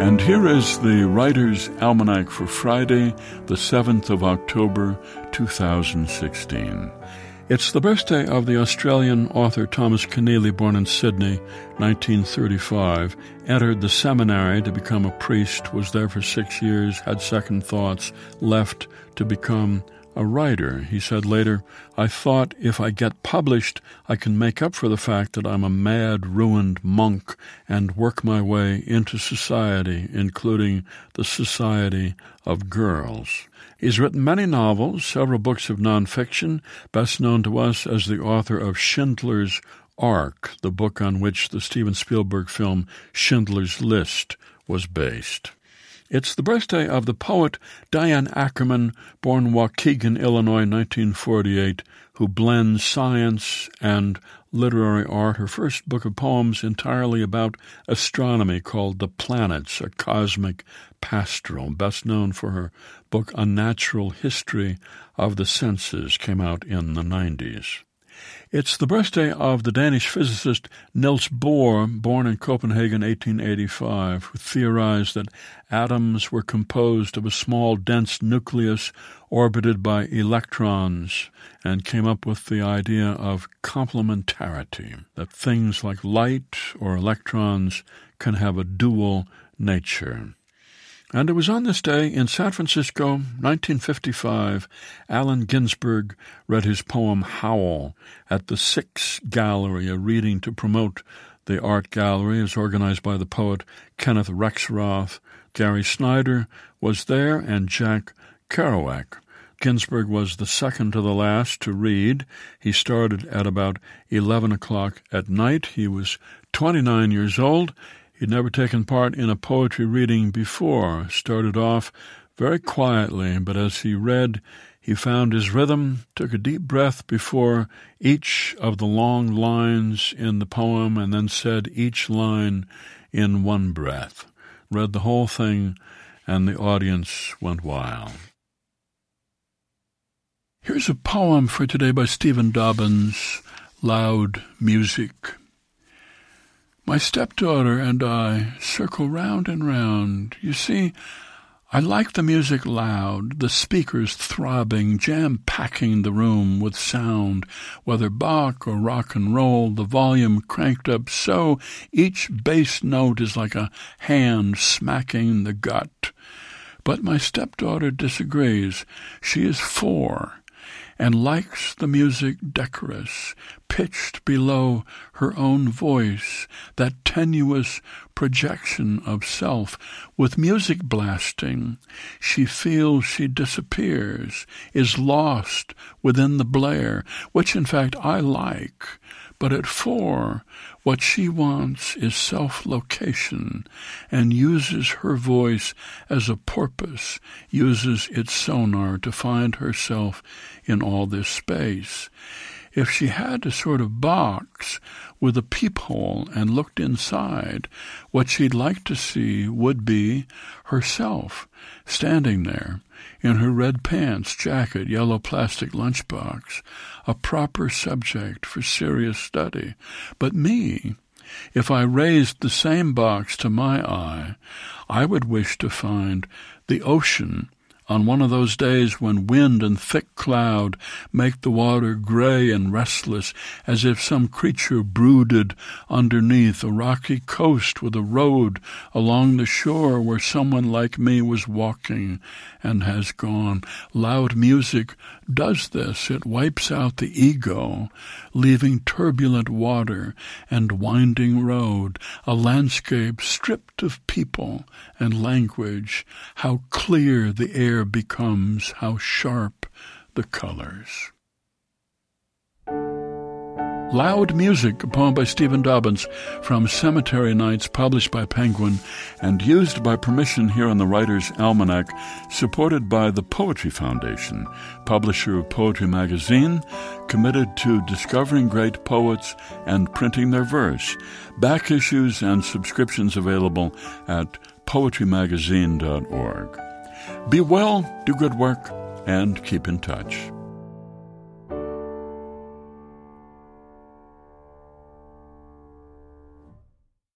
And here is the Writer's Almanac for Friday, the 7th of October, 2016. It's the birthday of the Australian author Thomas Keneally, born in Sydney, 1935, entered the seminary to become a priest, was there for 6 years, had second thoughts, left to become a writer. He said later, "I thought if I get published, I can make up for the fact that I'm a mad, ruined monk and work my way into society, including the society of girls." He's written many novels, several books of nonfiction, best known to us as the author of Schindler's Ark, the book on which the Steven Spielberg film Schindler's List was based. It's the birthday of the poet Diane Ackerman, born Waukegan, Illinois, 1948, who blends science and literary art. Her first book of poems entirely about astronomy, called The Planets, a Cosmic Pastoral, best known for her book A Natural History of the Senses, came out in the 90s. It's the birthday of the Danish physicist Niels Bohr, born in Copenhagen, 1885, who theorized that atoms were composed of a small, dense nucleus orbited by electrons, and came up with the idea of complementarity, that things like light or electrons can have a dual nature. And it was on this day in San Francisco, 1955, Allen Ginsberg read his poem Howl at the Six Gallery, a reading to promote the art gallery as organized by the poet Kenneth Rexroth. Gary Snyder was there and Jack Kerouac. Ginsberg was the second to the last to read. He started at about 11 o'clock at night. He was 29 years old. He'd never taken part in a poetry reading before. Started off very quietly, but as he read, he found his rhythm, took a deep breath before each of the long lines in the poem, and then said each line in one breath. Read the whole thing, and the audience went wild. Here's a poem for today by Stephen Dobbins, Loud Music. My stepdaughter and I circle round and round. You see, I like the music loud, the speakers throbbing, jam-packing the room with sound, whether Bach or rock and roll, the volume cranked up so each bass note is like a hand smacking the gut. But my stepdaughter disagrees. She is 4 and likes the music decorous, pitched below her own voice, that tenuous projection of self. With music blasting, she feels she disappears, is lost within the blare, which in fact I like. But at 4, what she wants is self-location, and uses her voice as a porpoise, uses its sonar to find herself in all this space. If she had a sort of box with a peephole and looked inside, what she'd like to see would be herself, standing there, in her red pants, jacket, yellow plastic lunchbox, a proper subject for serious study. But me, if I raised the same box to my eye, I would wish to find the ocean on one of those days when wind and thick cloud make the water gray and restless, as if some creature brooded underneath a rocky coast with a road along the shore where someone like me was walking and has gone. Loud music does this. It wipes out the ego, leaving turbulent water and winding road, a landscape stripped of people and language. How clear the air becomes, how sharp the colors. Loud Music, a poem by Stephen Dobbins from Cemetery Nights, published by Penguin and used by permission here on the Writer's Almanac, supported by the Poetry Foundation, publisher of Poetry Magazine, committed to discovering great poets and printing their verse. Back issues and subscriptions available at poetrymagazine.org. Be well, do good work, and keep in touch.